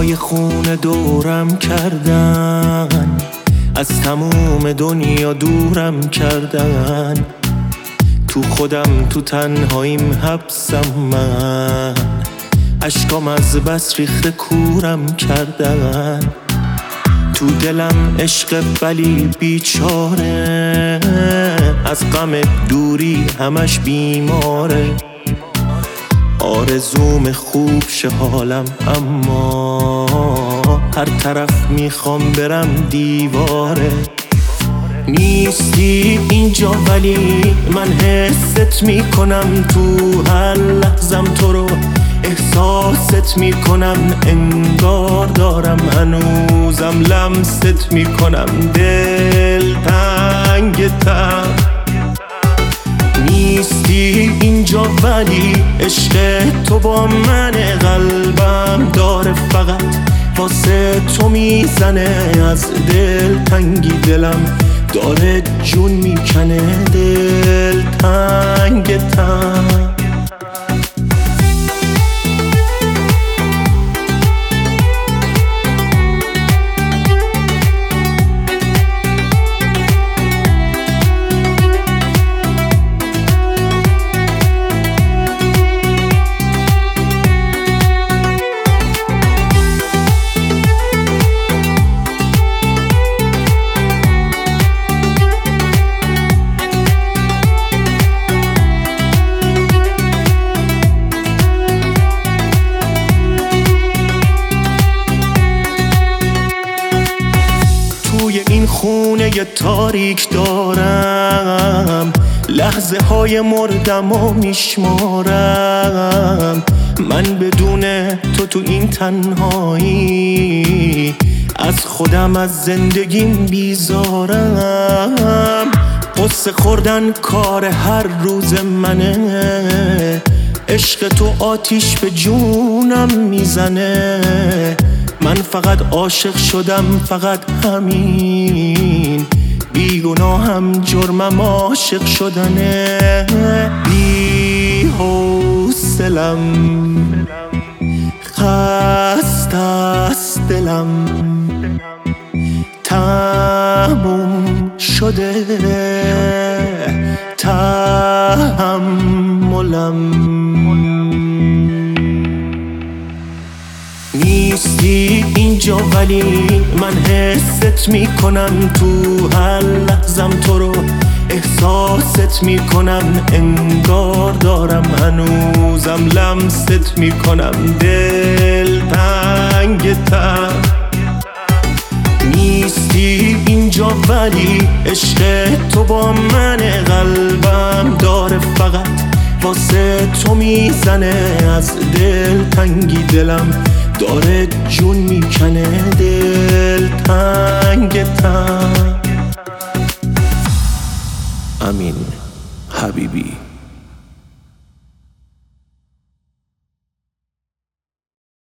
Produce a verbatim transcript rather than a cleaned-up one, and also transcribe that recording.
های خون دورم کردن، از تموم دنیا دورم کردن. تو خودم تو تنهاییم حبسم من، اشکام از بس ریخته کورم کردن. تو دلم عشق ولی بیچاره، از غم دوری همش بیماره. آرزوم خوب شه حالم، اما هر طرف میخوام برم دیواره. نیستی اینجا ولی من حست میکنم، تو هر لحظم تو رو احساست میکنم. انگار دارم هنوزم لمست میکنم، دل تنگ تر. نیستی اینجا ولی عشق تو با من، قلبم داره فقط واسه تو میزنه. از دل تنگی دلم داره جون میکنه، دل تنگ تر. این خونه ی تاریک دارم، لحظه های مردم و میشمارم. من بدون تو تو این تنهایی، از خودم از زندگیم بیزارم. قصه خوردن کار هر روز منه، عشق تو آتیش به جونم میزنه. من فقط عاشق شدم، فقط همین. بیگناهم جرمم عاشق شدنه. بی حوصلم، خسته است دلم، تموم شده تحملم. نیستی اینجا ولی من حست میکنم، تو هر لحظم تو رو احساست میکنم. انگار دارم هنوزم لمست میکنم، دل تنگ تر. نیستی اینجا ولی عشق تو با من، قلبم داره فقط واسه تو میزنه. از دل تنگی دلم داره جون میکنه، دل تنگ تر. امین حبیبی.